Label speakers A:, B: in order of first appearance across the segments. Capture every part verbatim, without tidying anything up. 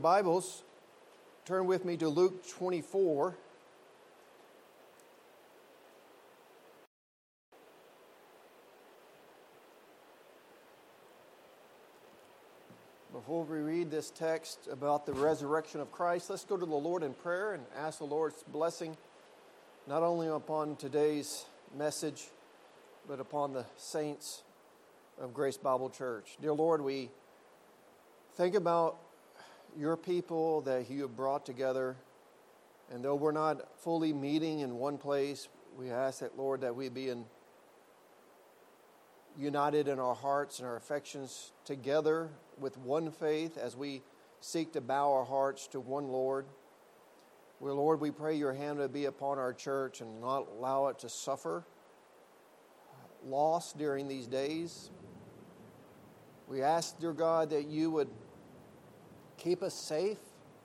A: Bibles, turn with me to Luke twenty-four. Before we read this text about the resurrection of Christ, let's go to the Lord in prayer and ask the Lord's blessing not only upon today's message, but upon the saints of Grace Bible Church. Dear Lord, we think about your people that you have brought together, and though we're not fully meeting in one place, we ask that, Lord, that we be in, united in our hearts and our affections together with one faith as we seek to bow our hearts to one Lord. Well, Lord, we pray your hand would be upon our church and not allow it to suffer loss during these days. We ask, dear God, that you would keep us safe.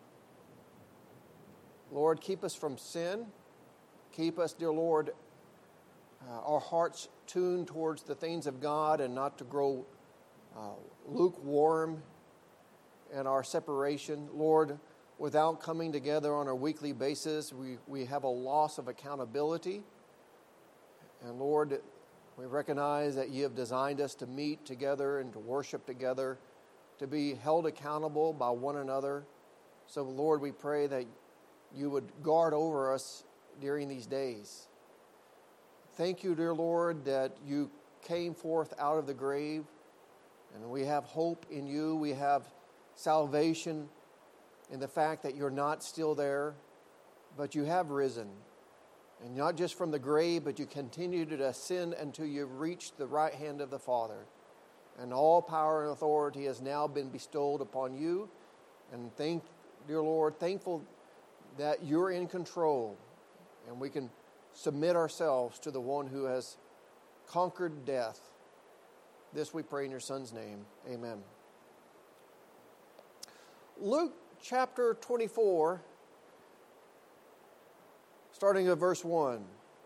A: Lord, keep us from sin. Keep us, dear Lord, uh, our hearts tuned towards the things of God and not to grow uh, lukewarm in our separation. Lord, without coming together on a weekly basis, we, we have a loss of accountability. And Lord, we recognize that you have designed us to meet together and to worship together, to be held accountable by one another. So, Lord, we pray that you would guard over us during these days. Thank you, dear Lord, that you came forth out of the grave, and we have hope in you. We have salvation in the fact that you're not still there, but you have risen. And not just from the grave, but you continue to ascend until you've reached the right hand of the Father. And all power and authority has now been bestowed upon you. And thank, dear Lord, thankful that you're in control. And we can submit ourselves to the one who has conquered death. This we pray in your Son's name. Amen. Luke chapter twenty-four, starting at verse one.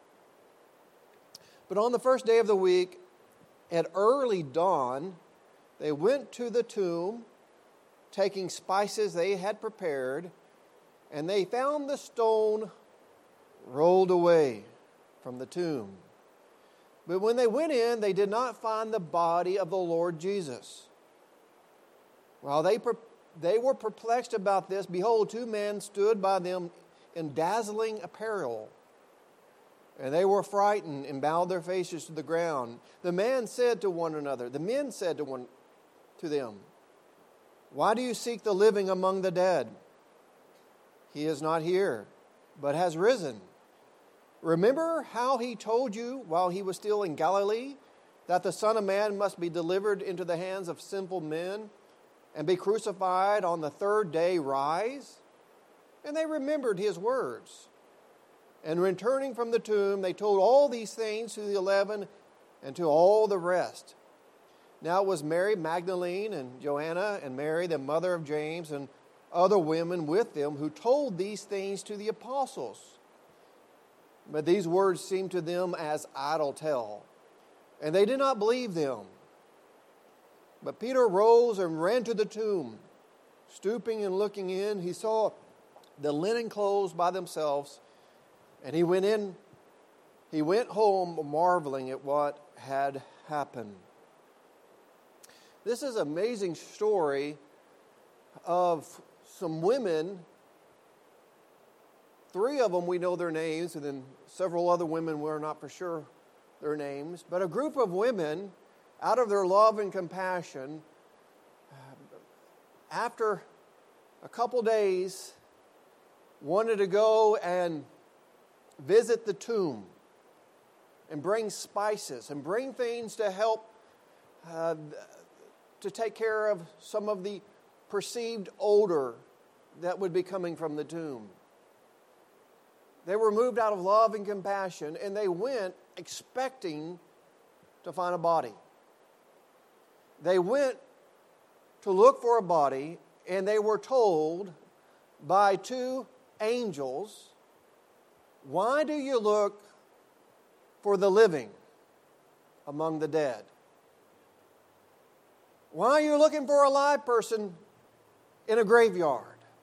A: But on the first day of the week, at early dawn, they went to the tomb, taking spices they had prepared, and they found the stone rolled away from the tomb. But when they went in, they did not find the body of the Lord Jesus. While they, they were perplexed about this, behold, two men stood by them in dazzling apparel. And they were frightened and bowed their faces to the ground. The man said to one another, the men said to one to them, "Why do you seek the living among the dead? He is not here, but has risen. Remember how he told you while he was still in Galilee that the Son of Man must be delivered into the hands of sinful men and be crucified, on the third day rise?" And they remembered his words. And returning from the tomb, they told all these things to the eleven and to all the rest. Now it was Mary Magdalene and Joanna and Mary, the mother of James, and other women with them who told these things to the apostles. But these words seemed to them as idle tale, and they did not believe them. But Peter rose and ran to the tomb. Stooping and looking in, he saw the linen clothes by themselves, and he went in, he went home marveling at what had happened. This is an amazing story of some women. Three of them we know their names, and then several other women we're not for sure their names. But a group of women, out of their love and compassion, after a couple days, wanted to go and visit the tomb and bring spices and bring things to help uh, to take care of some of the perceived odor that would be coming from the tomb. They were moved out of love and compassion, and they went expecting to find a body. They went to look for a body, and they were told by two angels, "Why do you look for the living among the dead? Why are you looking for a live person in a graveyard?"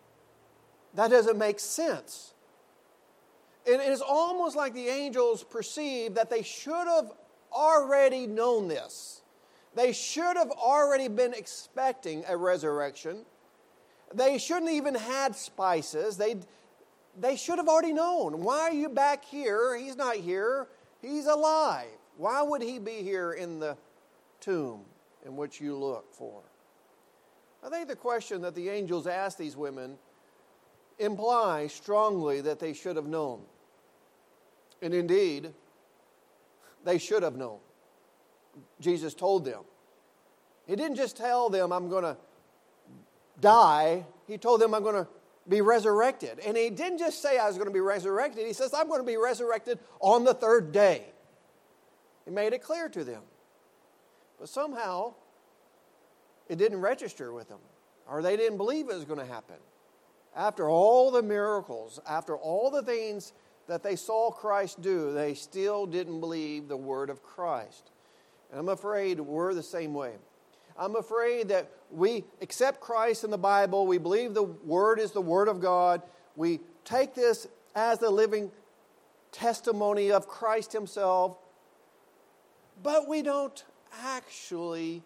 A: That doesn't make sense. And it's almost like the angels perceive that they should have already known this. They should have already been expecting a resurrection. They shouldn't even had spices. They, they should have already known. Why are you back here? He's not here. He's alive. Why would he be here in the tomb in which you look for? I think the question that the angels asked these women implies strongly that they should have known. And indeed, they should have known. Jesus told them. He didn't just tell them, I'm going to die. He told them, I'm going to be resurrected. And he didn't just say I was going to be resurrected. He says, I'm going to be resurrected on the third day. He made it clear to them. But somehow, it didn't register with them. Or they didn't believe it was going to happen. After all the miracles, after all the things that they saw Christ do, they still didn't believe the word of Christ. And I'm afraid we're the same way. I'm afraid that we accept Christ in the Bible. We believe the word is the word of God. We take this as the living testimony of Christ himself. But we don't actually,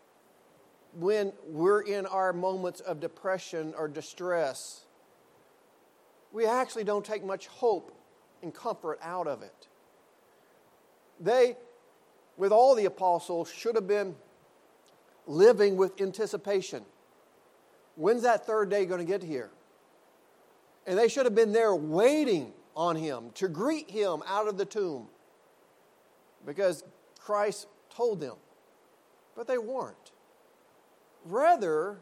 A: when we're in our moments of depression or distress, we actually don't take much hope and comfort out of it. They, with all the apostles, should have been living with anticipation. When's that third day going to get here? And they should have been there waiting on him to greet him out of the tomb, because Christ told them. But they weren't. Rather,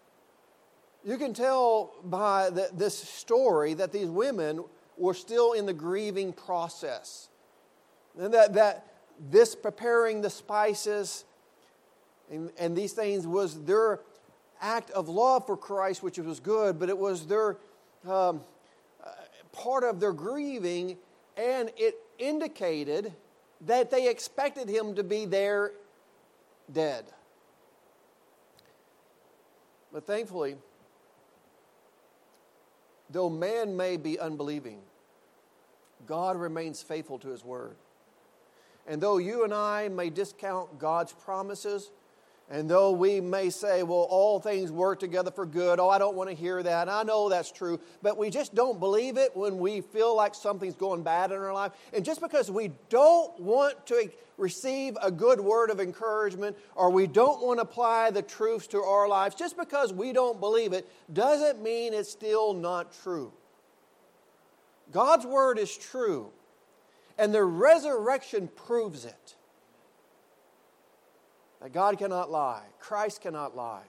A: you can tell by the, this story that these women were still in the grieving process. And that, that this preparing the spices and, and these things was their act of love for Christ, which was good, but it was their um, part of their grieving, and it indicated that they expected him to be there dead. But thankfully, though man may be unbelieving, God remains faithful to his word. And though you and I may discount God's promises, and though we may say, well, all things work together for good, oh, I don't want to hear that, I know that's true, but we just don't believe it when we feel like something's going bad in our life. And just because we don't want to receive a good word of encouragement, or we don't want to apply the truths to our lives, just because we don't believe it, doesn't mean it's still not true. God's word is true, and the resurrection proves it. That God cannot lie. Christ cannot lie.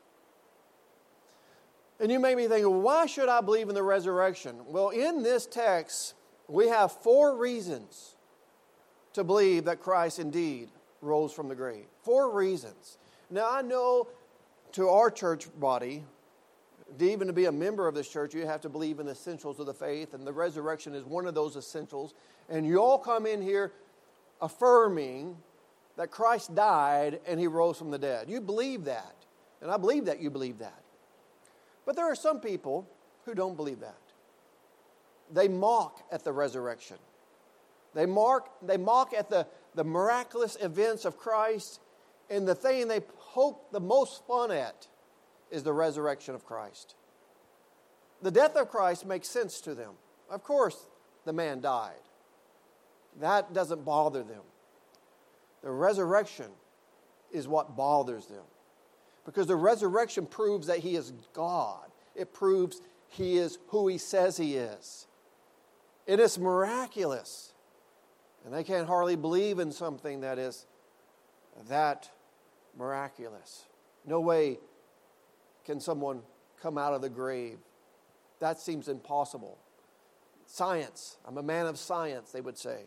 A: And you may be thinking, well, why should I believe in the resurrection? Well, in this text, we have four reasons to believe that Christ indeed rose from the grave. Four reasons. Now, I know to our church body, even to be a member of this church, you have to believe in the essentials of the faith, and the resurrection is one of those essentials. And you all come in here affirming that Christ died and he rose from the dead. You believe that. And I believe that you believe that. But there are some people who don't believe that. They mock at the resurrection. They mock, they mock at the, the miraculous events of Christ, and the thing they poke the most fun at is the resurrection of Christ. The death of Christ makes sense to them. Of course, the man died. That doesn't bother them. The resurrection is what bothers them. Because the resurrection proves that he is God. It proves he is who he says he is. It is miraculous. And they can't hardly believe in something that is that miraculous. No way can someone come out of the grave. That seems impossible. Science. I'm a man of science, they would say.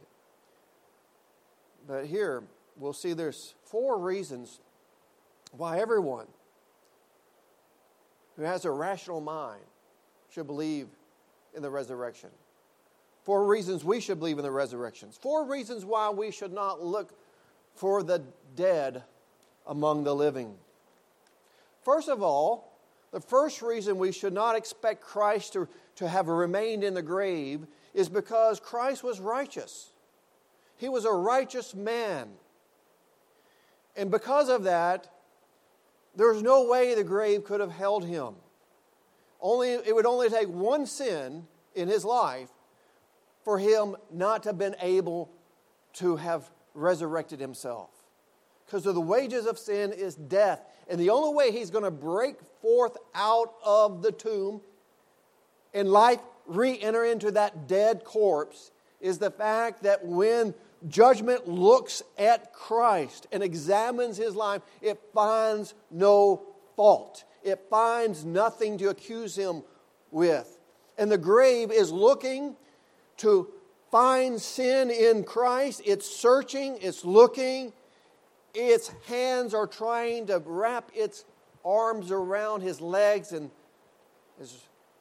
A: But here, we'll see there's four reasons why everyone who has a rational mind should believe in the resurrection. Four reasons we should believe in the resurrection. Four reasons why we should not look for the dead among the living. First of all, The first reason we should not expect Christ to, to have remained in the grave is because Christ was righteous. He was a righteous man. And because of that, there's no way the grave could have held him. Only, it would only take one sin in his life for him not to have been able to have resurrected himself. Because the wages of sin is death. And the only way he's going to break forth out of the tomb and life re-enter into that dead corpse is the fact that when judgment looks at Christ and examines his life, it finds no fault. It finds nothing to accuse him with. And the grave is looking to find sin in Christ. It's searching, it's looking. Its hands are trying to wrap its arms around his legs and his,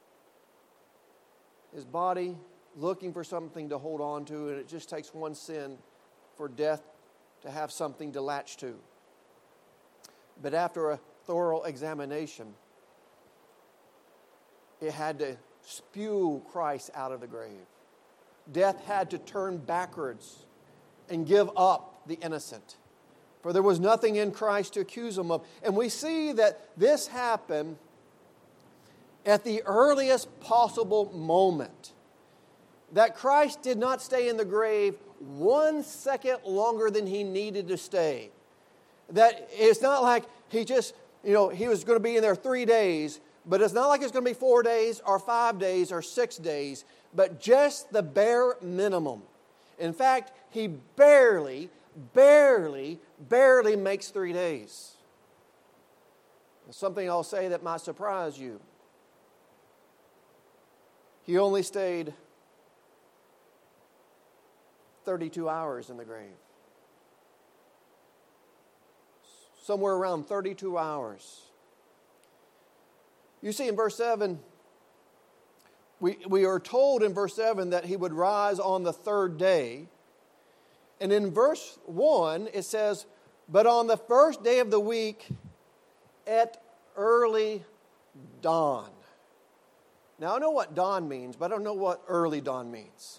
A: his body, looking for something to hold on to, and it just takes one sin for death to have something to latch to. But after a thorough examination, it had to spew Christ out of the grave. Death had to turn backwards and give up the innocent. For there was nothing in Christ to accuse him of. And we see that this happened at the earliest possible moment. That Christ did not stay in the grave one second longer than he needed to stay. That it's not like he just, you know, he was going to be in there three days, but it's not like it's going to be four days or five days or six days, but just the bare minimum. In fact, he barely, barely, barely makes three days. Something I'll say that might surprise you. He only stayed thirty-two hours in the grave. Somewhere around thirty-two hours. You see in verse seven, we, we are told in verse seven that he would rise on the third day. And in verse one, it says, but on the first day of the week at early dawn. Now, I know what dawn means, but I don't know what early dawn means.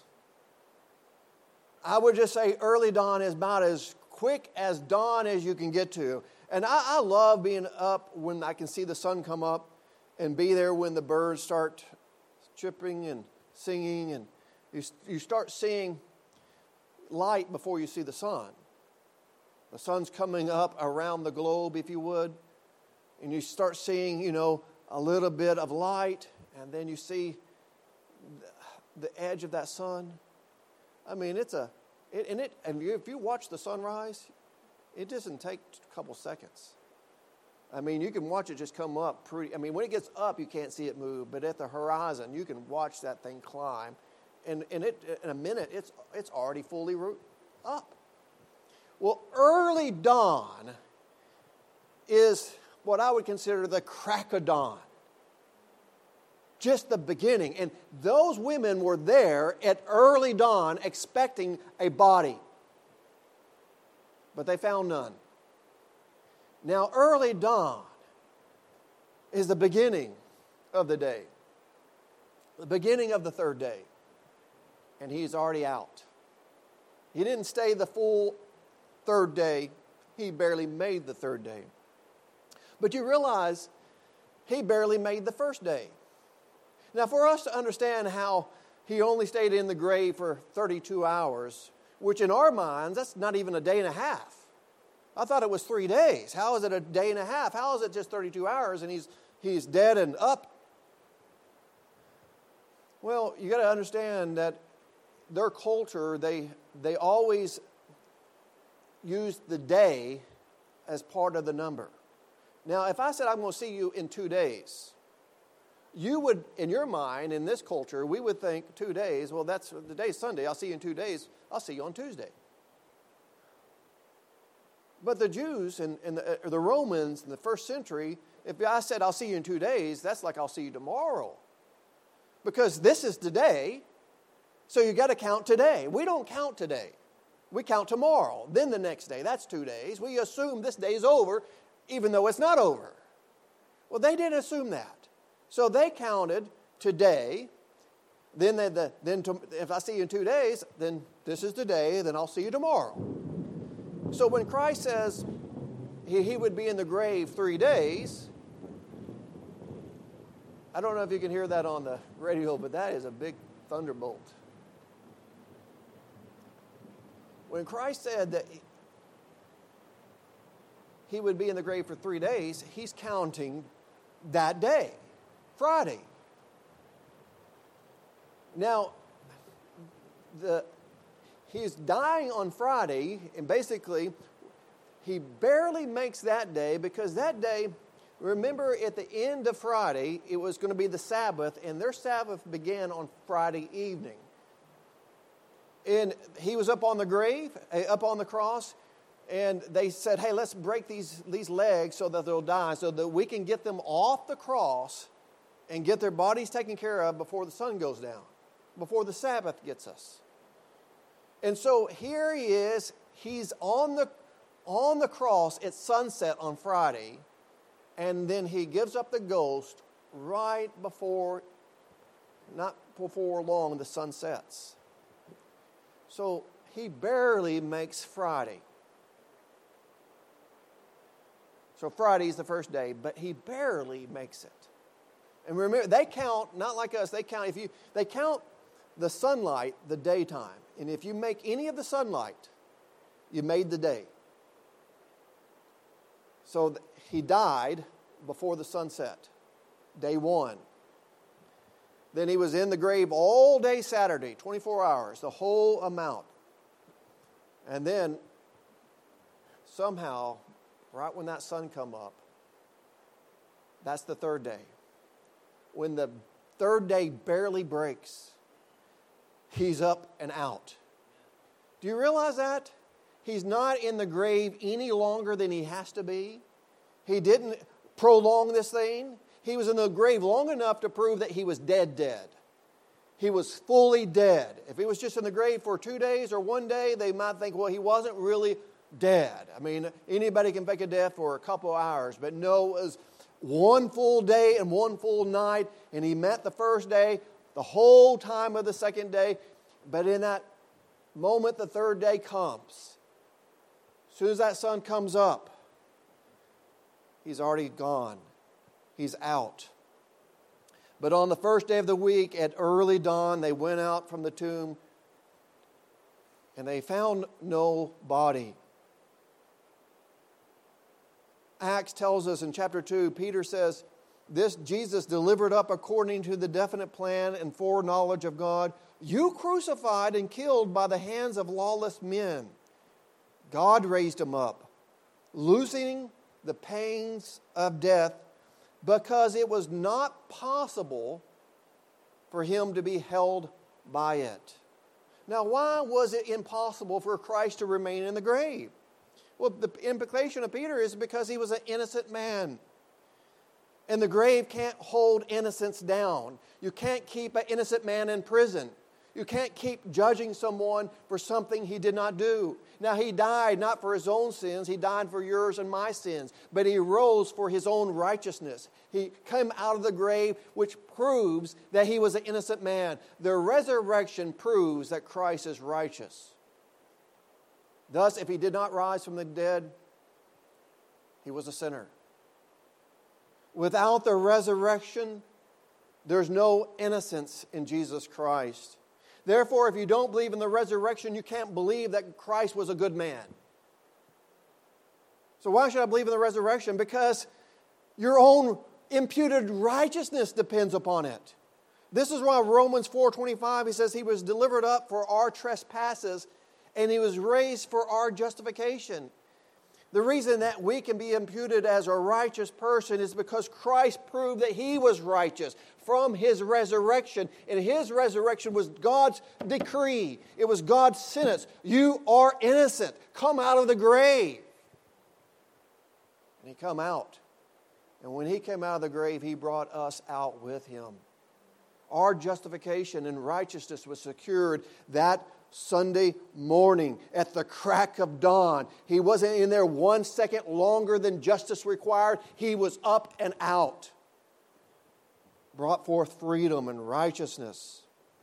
A: I would just say early dawn is about as quick as dawn as you can get to. And I, I love being up when I can see the sun come up and be there when the birds start chirping and singing. And you, you start seeing light before you see the sun. The sun's coming up around the globe, if you would. And you start seeing, you know, a little bit of light. And then you see the, the edge of that sun. I mean, it's a, it, and it, and if you watch the sunrise, it doesn't take a couple seconds. I mean, you can watch it just come up pretty, I mean, when it gets up, you can't see it move, but at the horizon, you can watch that thing climb, and, and it, in a minute, it's, it's already fully up. Well, early dawn is what I would consider the crack of dawn. Just the beginning. And those women were there at early dawn expecting a body. But they found none. Now, early dawn is the beginning of the day. The beginning of the third day. And he's already out. He didn't stay the full third day. He barely made the third day. But you realize he barely made the first day. Now, for us to understand how he only stayed in the grave for thirty-two hours, which in our minds, that's not even a day and a half. I thought it was three days. How is it a day and a half? How is it just thirty-two hours and he's he's dead and up? Well, you got to understand that their culture, they they always used the day as part of the number. Now, if I said I'm going to see you in two days, you would, in your mind, in this culture, we would think two days, well, that's the day's Sunday. I'll see you in two days. I'll see you on Tuesday. But the Jews and, and the, or the Romans in the first century, if I said I'll see you in two days, that's like I'll see you tomorrow. Because this is today, so you got to count today. We don't count today. We count tomorrow, then the next day. That's two days. We assume this day is over, even though it's not over. Well, they didn't assume that. So they counted today. Then, they, the, then to, if I see you in two days, then this is today, then I'll see you tomorrow. So when Christ says he, he would be in the grave three days, I don't know if you can hear that on the radio, but that is a big thunderbolt. When Christ said that he would be in the grave for three days, he's counting that day, Friday. Now, the, he's dying on Friday, and basically, he barely makes that day because that day, remember at the end of Friday, it was going to be the Sabbath, and their Sabbath began on Friday evening. And he was up on the grave, up on the cross, and they said, hey, let's break these, these legs so that they'll die, so that we can get them off the cross and get their bodies taken care of before the sun goes down, before the Sabbath gets us. And so here he is, he's on the, on the cross at sunset on Friday, and then he gives up the ghost right before, not before long, the sun sets. So he barely makes Friday. So Friday is the first day, but he barely makes it. And remember, they count, not like us, they count, if you, they count the sunlight, the daytime. And if you make any of the sunlight, you made the day. So th- he died before the sunset, day one. Then he was in the grave all day Saturday, twenty-four hours, the whole amount. And then somehow, right when that sun come up, that's the third day. When the third day barely breaks, he's up and out. Do you realize that? He's not in the grave any longer than he has to be. He didn't prolong this thing. He was in the grave long enough to prove that he was dead dead. He was fully dead. If he was just in the grave for two days or one day, they might think, well, he wasn't really dead. I mean, anybody can fake a death for a couple of hours. But no, it was one full day and one full night. And he met the first day, the whole time of the second day. But in that moment, the third day comes. As soon as that sun comes up, he's already gone. He's out. But on the first day of the week, at early dawn, they went out from the tomb and they found no body. Acts tells us in chapter two, Peter says, this Jesus delivered up according to the definite plan and foreknowledge of God, you crucified and killed by the hands of lawless men. God raised him up, loosening the pains of death, because it was not possible for him to be held by it. Now, why was it impossible for Christ to remain in the grave? Well, the implication of Peter is because he was an innocent man. And the grave can't hold innocence down. You can't keep an innocent man in prison. You can't keep judging someone for something he did not do. Now, he died not for his own sins. He died for yours and my sins. But he rose for his own righteousness. He came out of the grave, which proves that he was an innocent man. The resurrection proves that Christ is righteous. Thus, if he did not rise from the dead, he was a sinner. Without the resurrection, there's no innocence in Jesus Christ. Therefore, if you don't believe in the resurrection, you can't believe that Christ was a good man. So why should I believe in the resurrection? Because your own imputed righteousness depends upon it. This is why Romans four twenty-five, he says he was delivered up for our trespasses and he was raised for our justification. The reason that we can be imputed as a righteous person is because Christ proved that he was righteous from his resurrection. And his resurrection was God's decree. It was God's sentence. You are innocent. Come out of the grave. And he come out. And when he came out of the grave, he brought us out with him. Our justification and righteousness was secured that Sunday morning at the crack of dawn. He wasn't in there one second longer than justice required. He was up and out. Brought forth freedom and righteousness.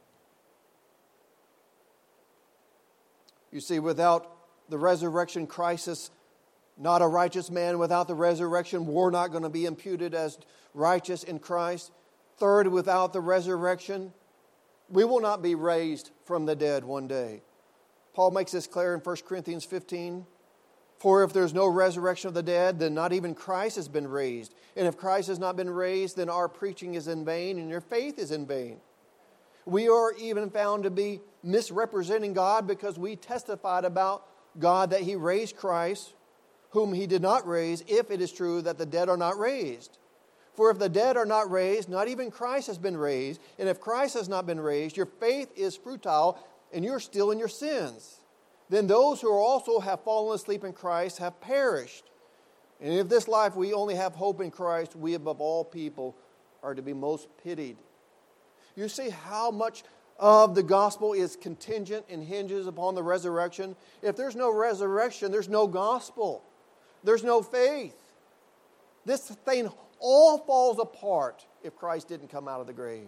A: You see, without the resurrection crisis, not a righteous man. Without the resurrection, we're not going to be imputed as righteous in Christ. Third, without the resurrection, we will not be raised from the dead one day. Paul makes this clear in First Corinthians fifteen. For if there's no resurrection of the dead, then not even Christ has been raised. And if Christ has not been raised, then our preaching is in vain and your faith is in vain. We are even found to be misrepresenting God because we testified about God that He raised Christ, whom He did not raise, if it is true that the dead are not raised. For if the dead are not raised, not even Christ has been raised. And if Christ has not been raised, your faith is futile and you're still in your sins. Then those who also have fallen asleep in Christ have perished. And if this life we only have hope in Christ, we above all people are to be most pitied. You see how much of the gospel is contingent and hinges upon the resurrection? If there's no resurrection, there's no gospel. There's no faith. This thing all falls apart if Christ didn't come out of the grave.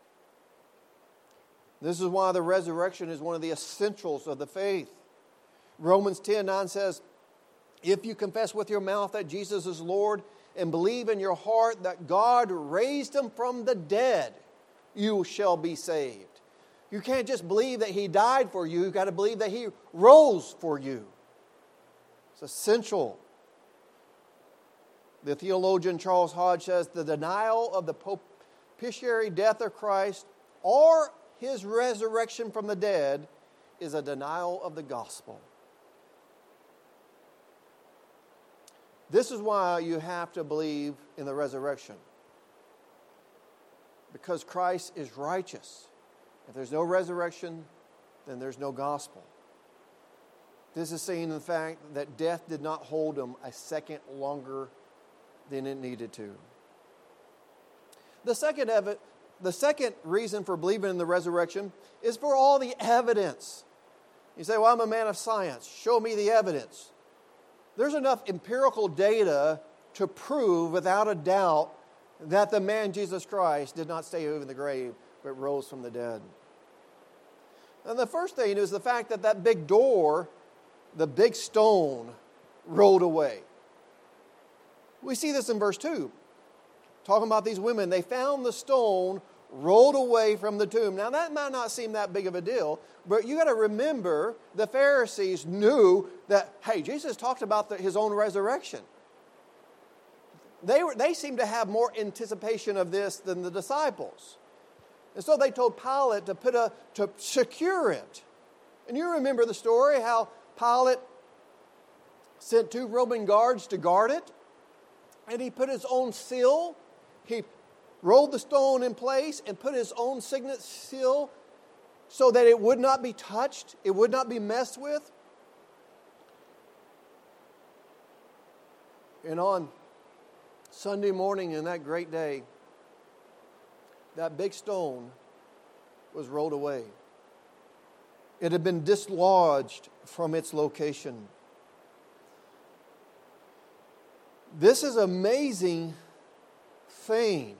A: This is why the resurrection is one of the essentials of the faith. Romans ten nine says, if you confess with your mouth that Jesus is Lord and believe in your heart that God raised Him from the dead, you shall be saved. You can't just believe that He died for you. You've got to believe that He rose for you. It's essential. The theologian Charles Hodge says, the denial of the propitiatory death of Christ or His resurrection from the dead is a denial of the gospel. This is why you have to believe in the resurrection. Because Christ is righteous. If there's no resurrection, then there's no gospel. This is saying the fact that death did not hold Him a second longer than it needed to. The second, ev- the second reason for believing in the resurrection is for all the evidence. You say, well, I'm a man of science. Show me the evidence. There's enough empirical data to prove without a doubt that the man Jesus Christ did not stay in the grave, but rose from the dead. And the first thing is the fact that that big door, the big stone, rolled away. We see this in verse two. Talking about these women, they found the stone rolled away from the tomb. Now that might not seem that big of a deal, but you got to remember the Pharisees knew that, hey, Jesus talked about the, His own resurrection. They were, they seemed to have more anticipation of this than the disciples. And so they told Pilate to put a to secure it. And you remember the story, how Pilate sent two Roman guards to guard it. And he put his own seal. He rolled the stone in place and put his own signet seal so that it would not be touched, it would not be messed with. And on Sunday morning in that great day, that big stone was rolled away. It had been dislodged from its location. This is an amazing thing.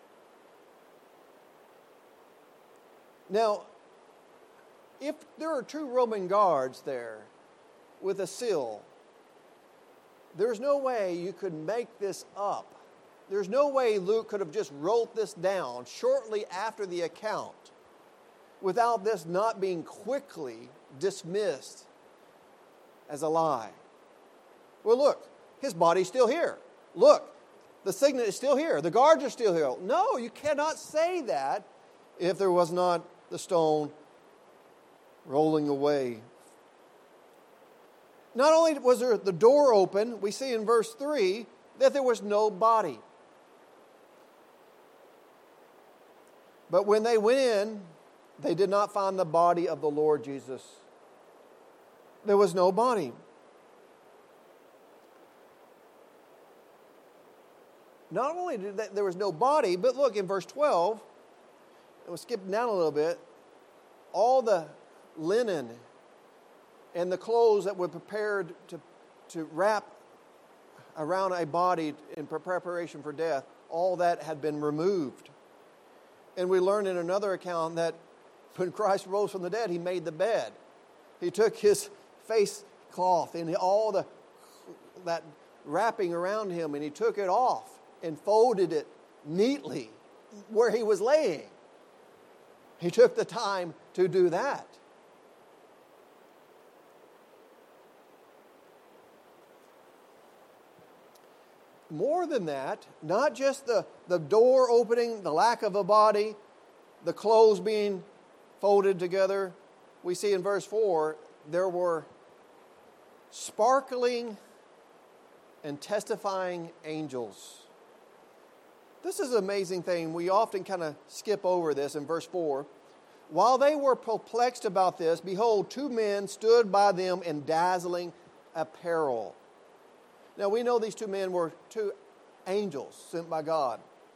A: Now, if there are two Roman guards there with a seal, there's no way you could make this up. There's no way Luke could have just wrote this down shortly after the account without this not being quickly dismissed as a lie. Well, look, his body's still here. Look, the signet is still here. The guards are still here. No, you cannot say that if there was not the stone rolling away. Not only was there the door open, we see in verse three that there was no body. But when they went in, they did not find the body of the Lord Jesus. There was no body. Not only did that, there was no body, but look in verse twelve, we'll skip down a little bit, all the linen and the clothes that were prepared to, to wrap around a body in preparation for death, all that had been removed. And we learn in another account that when Christ rose from the dead, he made the bed. He took his face cloth and all the that wrapping around him, and he took it off and folded it neatly where he was laying. He took the time to do that. More than that, not just the, the door opening, the lack of a body, the clothes being folded together, we see in verse four, there were sparkling and testifying angels. This is an amazing thing. We often kind of skip over this in verse four. While they were perplexed about this, behold, two men stood by them in dazzling apparel. Now, we know these two men were two angels sent by God.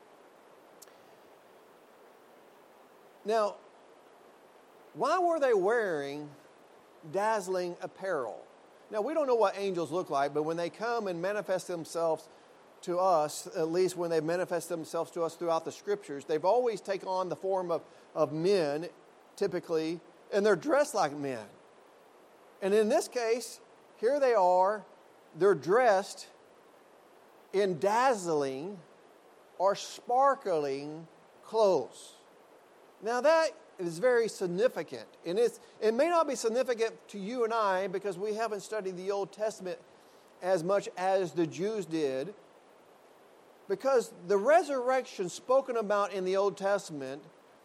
A: Now, why were they wearing dazzling apparel? Now, we don't know what angels look like, but when they come and manifest themselves to us, at least when they manifest themselves to us throughout the Scriptures, they've always taken on the form of, of men, typically, and they're dressed like men. And in this case, here they are, they're dressed in dazzling or sparkling clothes. Now that is very significant. And it's, it may not be significant to you and I because we haven't studied the Old Testament as much as the Jews did. Because the resurrection spoken about in the Old Testament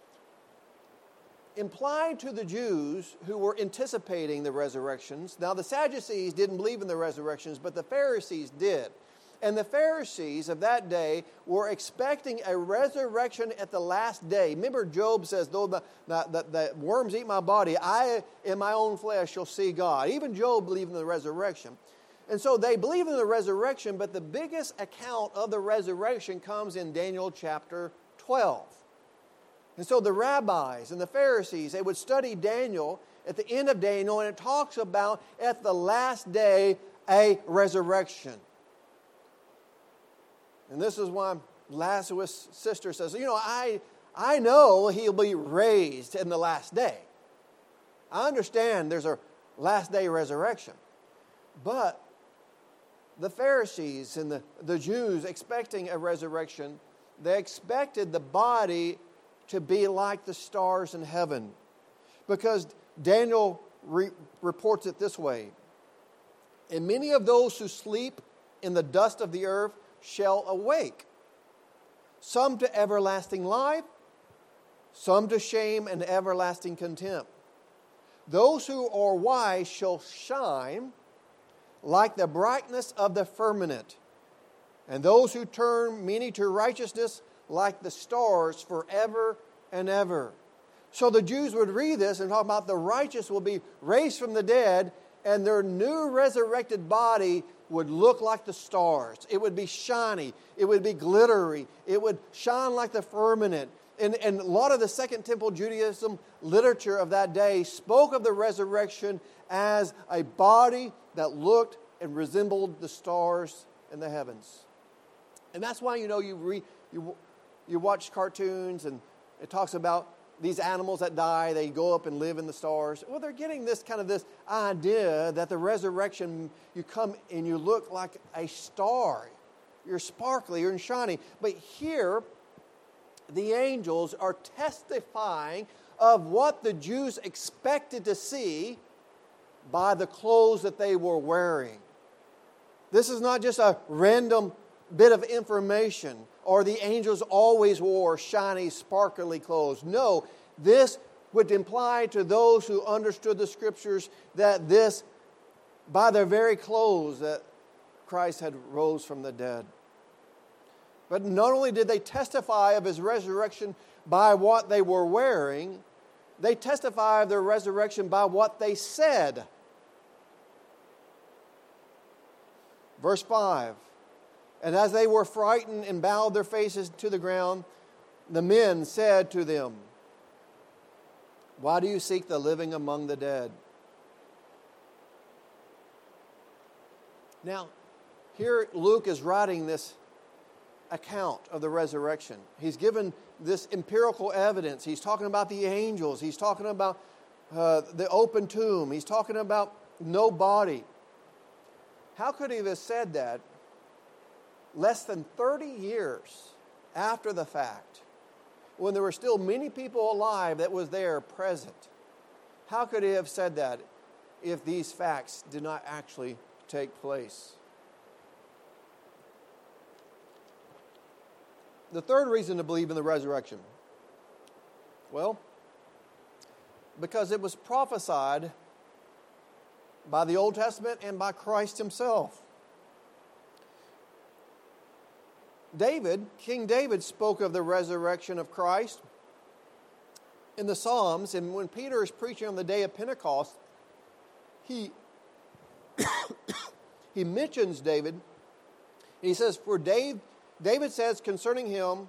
A: implied to the Jews who were anticipating the resurrections. Now the Sadducees didn't believe in the resurrections, but the Pharisees did. And the Pharisees of that day were expecting a resurrection at the last day. Remember, Job says, though the, the, the, the worms eat my body, I in my own flesh shall see God. Even Job believed in the resurrection. And so they believe in the resurrection, but the biggest account of the resurrection comes in Daniel chapter twelve. And so the rabbis and the Pharisees, they would study Daniel at the end of Daniel, and it talks about at the last day a resurrection. And this is why Lazarus' sister says, you know, I, I know he'll be raised in the last day. I understand there's a last day resurrection. But the Pharisees and the, the Jews expecting a resurrection, they expected the body to be like the stars in heaven. Because Daniel re- reports it this way. And many of those who sleep in the dust of the earth shall awake. Some to everlasting life, some to shame and everlasting contempt. Those who are wise shall shine like the brightness of the firmament, and those who turn many to righteousness like the stars forever and ever. So the Jews would read this and talk about the righteous will be raised from the dead, and their new resurrected body would look like the stars. It would be shiny. It would be glittery. It would shine like the firmament. And, and a lot of the Second Temple Judaism literature of that day spoke of the resurrection as a body that looked and resembled the stars in the heavens. And that's why, you know, you re, you you watch cartoons and it talks about these animals that die, they go up and live in the stars. Well, they're getting this kind of this idea that the resurrection, you come and you look like a star. You're sparkly, you're shiny. But here, the angels are testifying of what the Jews expected to see by the clothes that they were wearing. This is not just a random bit of information, or the angels always wore shiny, sparkly clothes. No, this would imply to those who understood the Scriptures that this, by their very clothes, that Christ had rose from the dead. But not only did they testify of His resurrection by what they were wearing, they testify of their resurrection by what they said. Verse five. And as they were frightened and bowed their faces to the ground, the men said to them, Why do you seek the living among the dead? Now, here Luke is writing this account of the resurrection. He's given this empirical evidence. He's talking about the angels. He's talking about uh, the open tomb. He's talking about no body. How could he have said that less than thirty years after the fact, when there were still many people alive that was there present? How could he have said that if these facts did not actually take place? The third reason to believe in the resurrection, well, because it was prophesied by the Old Testament and by Christ himself. David, King David, spoke of the resurrection of Christ in the Psalms, and when Peter is preaching on the day of Pentecost, he he mentions David. He says, "For Dave, David says concerning him,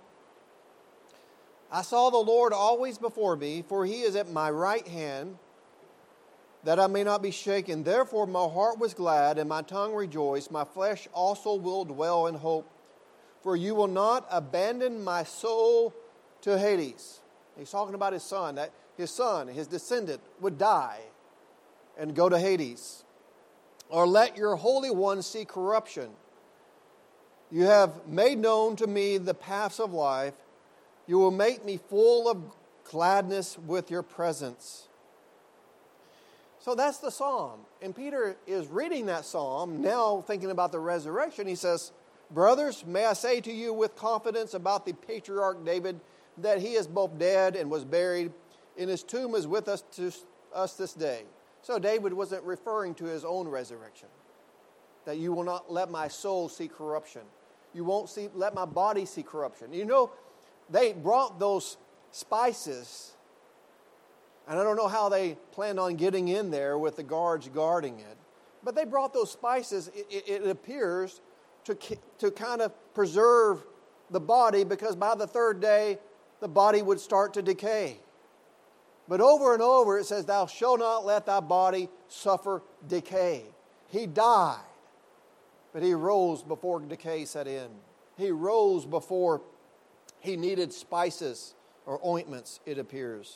A: I saw the Lord always before me, for he is at my right hand, that I may not be shaken. Therefore my heart was glad, and my tongue rejoiced. My flesh also will dwell in hope. For you will not abandon my soul to Hades." He's talking about his son, that his son, his descendant, would die and go to Hades. "Or let your Holy One see corruption. You have made known to me the paths of life. You will make me full of gladness with your presence." So that's the psalm. And Peter is reading that psalm, now thinking about the resurrection. He says, "Brothers, may I say to you with confidence about the patriarch David, that he is both dead and was buried, and his tomb is with us to us this day." So David wasn't referring to his own resurrection. That you will not let my soul see corruption. You won't see let my body see corruption. You know, they brought those spices, and I don't know how they planned on getting in there with the guards guarding it, but they brought those spices, it, it, it appears, to, to kind of preserve the body, because by the third day, the body would start to decay. But over and over it says, "Thou shalt not let thy body suffer decay." He died, but he rose before decay set in. He rose before he needed spices or ointments, it appears.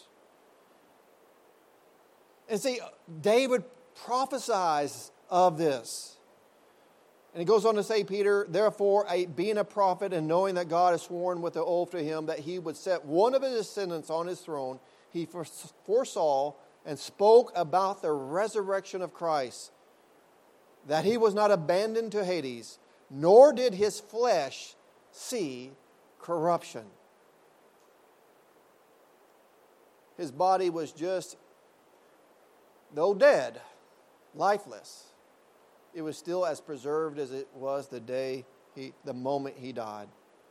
A: And see, David prophesies of this. And he goes on to say, Peter, "Therefore, being a prophet and knowing that God has sworn with an oath to him that he would set one of his descendants on his throne, he foresaw and spoke about the resurrection of Christ, that he was not abandoned to Hades, nor did his flesh see corruption." His body was just, though dead, lifeless, it was still as preserved as it was the day he, the moment he died.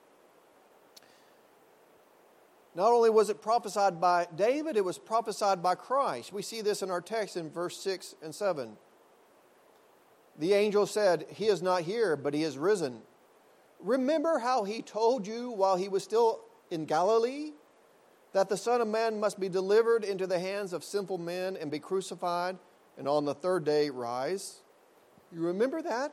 A: Not only was it prophesied by David, it was prophesied by Christ. We see this in our text in verse six and seven. The angel said, "He is not here, but he is risen. Remember how he told you while he was still in Galilee, that the Son of Man must be delivered into the hands of sinful men and be crucified, and on the third day rise." You remember that?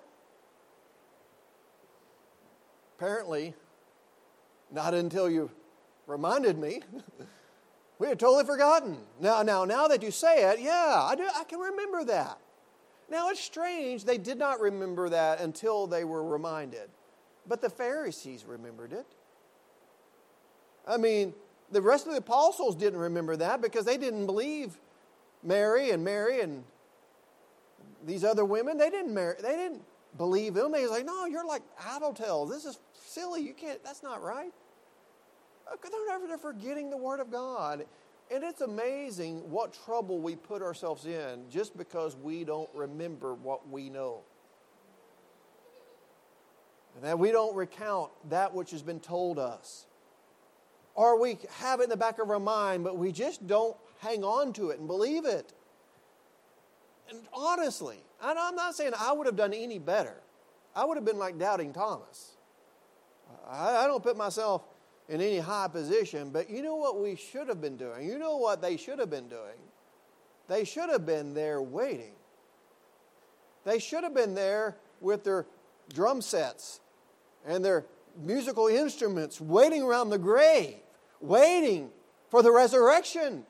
A: Apparently, not until you reminded me. We had totally forgotten. Now, now, now that you say it, yeah, I do. I can remember that. Now, it's strange they did not remember that until they were reminded. But the Pharisees remembered it. I mean, the rest of the apostles didn't remember that because they didn't believe Mary and Mary and these other women. They didn't marry, they didn't believe them. They was like, "No, you're like tattletales. This is silly. You can't, that's not right." They're, they're forgetting the Word of God. And it's amazing what trouble we put ourselves in just because we don't remember what we know. And that we don't recount that which has been told us. Or we have it in the back of our mind, but we just don't hang on to it and believe it. And honestly, and I'm not saying I would have done any better. I would have been like Doubting Thomas. I, I don't put myself in any high position. But you know what we should have been doing? You know what they should have been doing? They should have been there waiting. They should have been there with their drum sets and their musical instruments, waiting around the grave, waiting for the resurrection.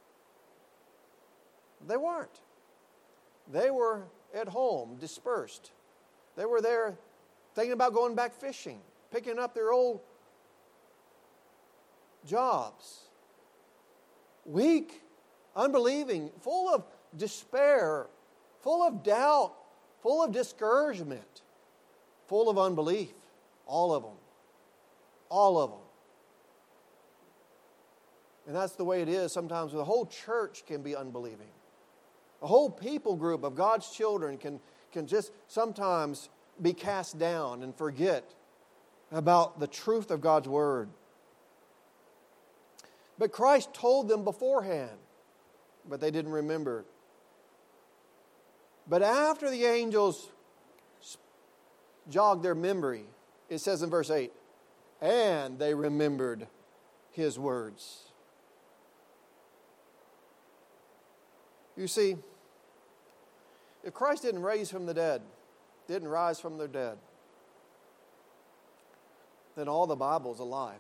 A: They weren't. They were at home, dispersed. They were there thinking about going back fishing, picking up their old jobs. Weak, unbelieving, full of despair, full of doubt, full of discouragement, full of unbelief. All of them. All of them. And that's the way it is sometimes. The whole church can be unbelieving. A whole people group of God's children can, can just sometimes be cast down and forget about the truth of God's Word. But Christ told them beforehand, but they didn't remember. But after the angels jogged their memory, it says in verse eight, and they remembered His words. You see, if Christ didn't raise from the dead, didn't rise from the dead, then all the Bible's a lie.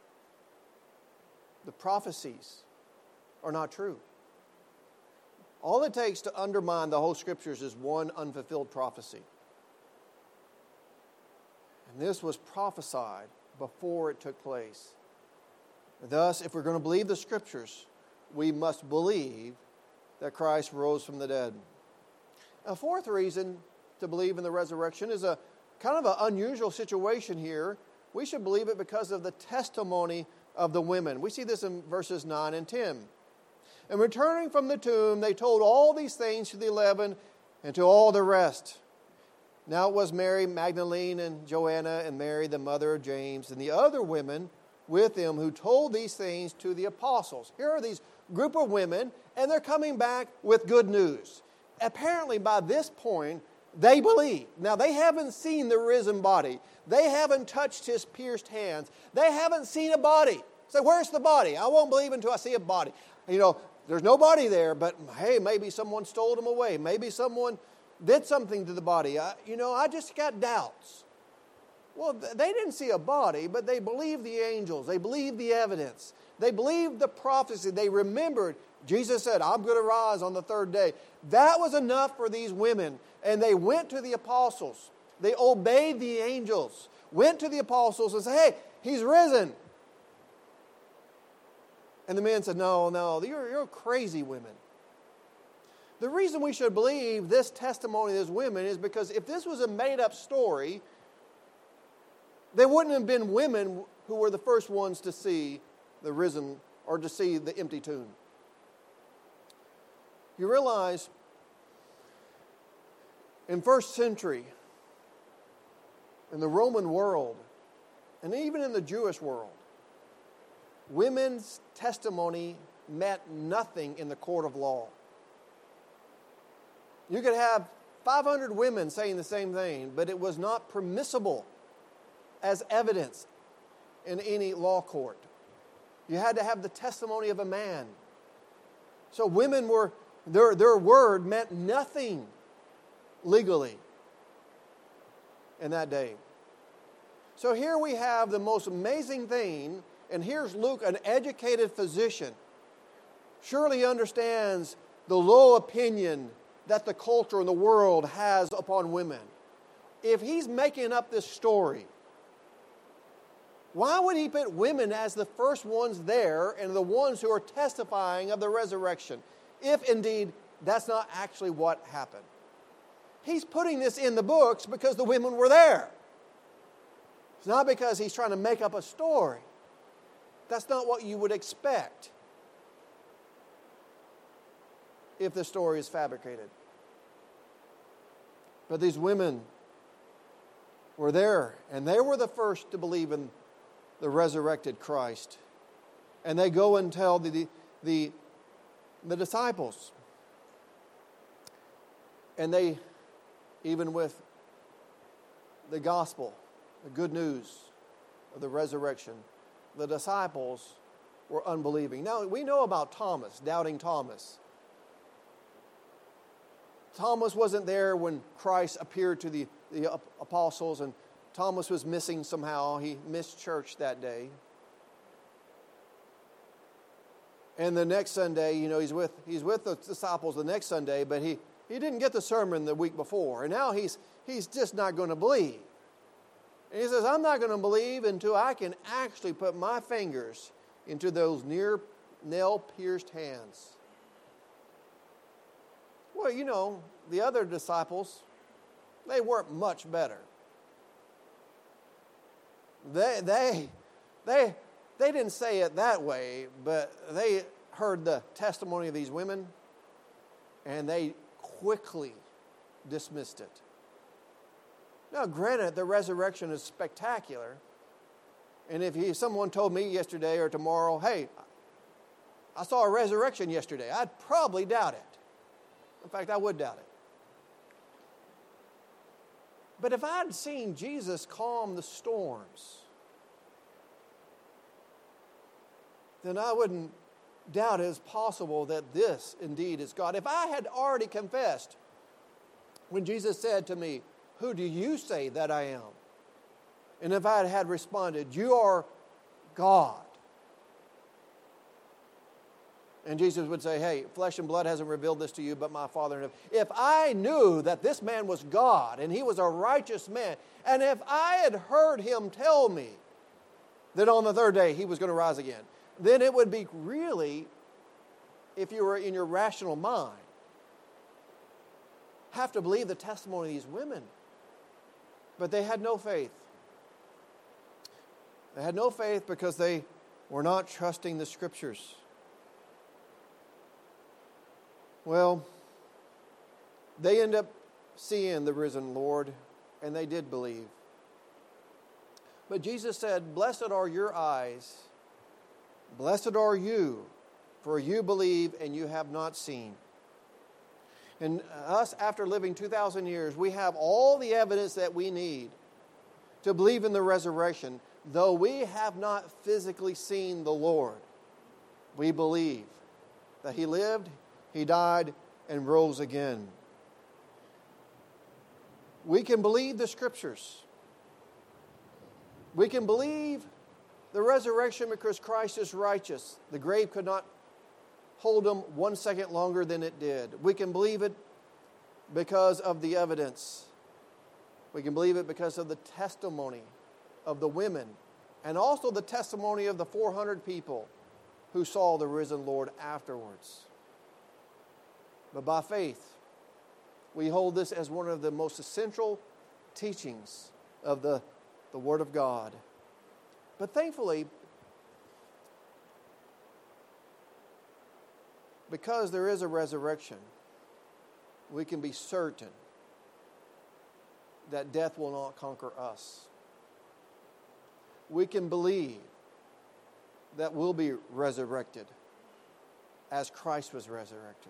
A: The prophecies are not true. All it takes to undermine the whole Scriptures is one unfulfilled prophecy. And this was prophesied before it took place. Thus, if we're going to believe the Scriptures, we must believe that Christ rose from the dead. A fourth reason to believe in the resurrection is a kind of an unusual situation here. We should believe it because of the testimony of the women. We see this in verses nine and ten. And returning from the tomb, they told all these things to the eleven and to all the rest. Now it was Mary Magdalene and Joanna and Mary, the mother of James, and the other women with them who told these things to the apostles. Here are these group of women, and they're coming back with good news. Apparently, by this point, they believe. Now, they haven't seen the risen body. They haven't touched His pierced hands. They haven't seen a body. So, where's the body? I won't believe until I see a body. You know, there's no body there, but hey, maybe someone stole them away. Maybe someone did something to the body. I, you know, I just got doubts. Well, they didn't see a body, but they believed the angels. They believed the evidence. They believed the prophecy. They remembered. Jesus said, I'm going to rise on the third day. That was enough for these women. And they went to the apostles. They obeyed the angels. Went to the apostles and said, hey, He's risen. And the men said, no, no, you're, you're crazy women. The reason we should believe this testimony of these women is because if this was a made-up story, they wouldn't have been women who were the first ones to see the risen or to see the empty tomb. You realize in first century, in the Roman world, and even in the Jewish world, women's testimony meant nothing in the court of law. You could have five hundred women saying the same thing, but it was not permissible as evidence in any law court. You had to have the testimony of a man. So women were, their, their word meant nothing legally in that day. So here we have the most amazing thing, and here's Luke, an educated physician, surely understands the low opinion that the culture and the world has upon women. If he's making up this story, why would he put women as the first ones there and the ones who are testifying of the resurrection, if indeed that's not actually what happened? He's putting this in the books because the women were there. It's not because he's trying to make up a story. That's not what you would expect if the story is fabricated. But these women were there, and they were the first to believe in the resurrected Christ. And they go and tell the, the, the disciples. And they, even with the gospel, the good news of the resurrection, the disciples were unbelieving. Now, we know about Thomas, doubting Thomas. Thomas wasn't there when Christ appeared to the, the apostles, and Thomas was missing somehow. He missed church that day. And the next Sunday, you know, he's with he's with the disciples the next Sunday, but he, he didn't get the sermon the week before. And now he's he's just not going to believe. And he says, I'm not going to believe until I can actually put my fingers into those near nail-pierced hands. Well, you know, the other disciples, they weren't much better. They they they they didn't say it that way, but they heard the testimony of these women, and they quickly dismissed it. Now, granted, the resurrection is spectacular, and if he, someone told me yesterday or tomorrow, hey, I saw a resurrection yesterday, I'd probably doubt it. In fact, I would doubt it. But if I'd seen Jesus calm the storms, then I wouldn't doubt it is possible that this indeed is God. If I had already confessed when Jesus said to me, who do you say that I am? And if I had responded, you are God. And Jesus would say, hey, flesh and blood hasn't revealed this to you, but my Father in heaven. If I knew that this man was God and he was a righteous man, and if I had heard him tell me that on the third day he was going to rise again, then it would be really, if you were in your rational mind, have to believe the testimony of these women. But they had no faith. They had no faith because they were not trusting the Scriptures. Well, they end up seeing the risen Lord, and they did believe. But Jesus said, blessed are your eyes, blessed are you, for you believe and you have not seen. And us, after living two thousand years, we have all the evidence that we need to believe in the resurrection. Though we have not physically seen the Lord, we believe that He lived, He died, and rose again. We can believe the Scriptures. We can believe the resurrection because Christ is righteous. The grave could not hold him one second longer than it did. We can believe it because of the evidence. We can believe it because of the testimony of the women and also the testimony of the four hundred people who saw the risen Lord afterwards. But by faith, we hold this as one of the most essential teachings of the, the Word of God. But thankfully, because there is a resurrection, we can be certain that death will not conquer us. We can believe that we'll be resurrected as Christ was resurrected.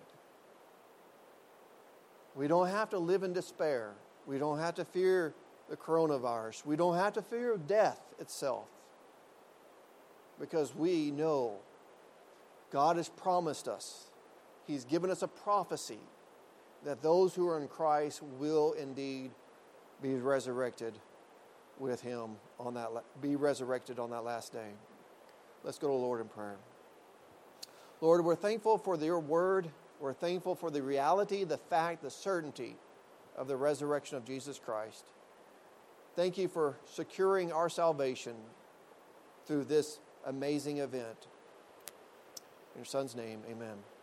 A: We don't have to live in despair. We don't have to fear the coronavirus. We don't have to fear death itself, because we know God has promised us. He's given us a prophecy that those who are in Christ will indeed be resurrected with Him on that, be resurrected on that last day. Let's go to the Lord in prayer. Lord, we're thankful for your word. We're thankful for the reality, the fact, the certainty of the resurrection of Jesus Christ. Thank you for securing our salvation through this amazing event. In your Son's name, amen.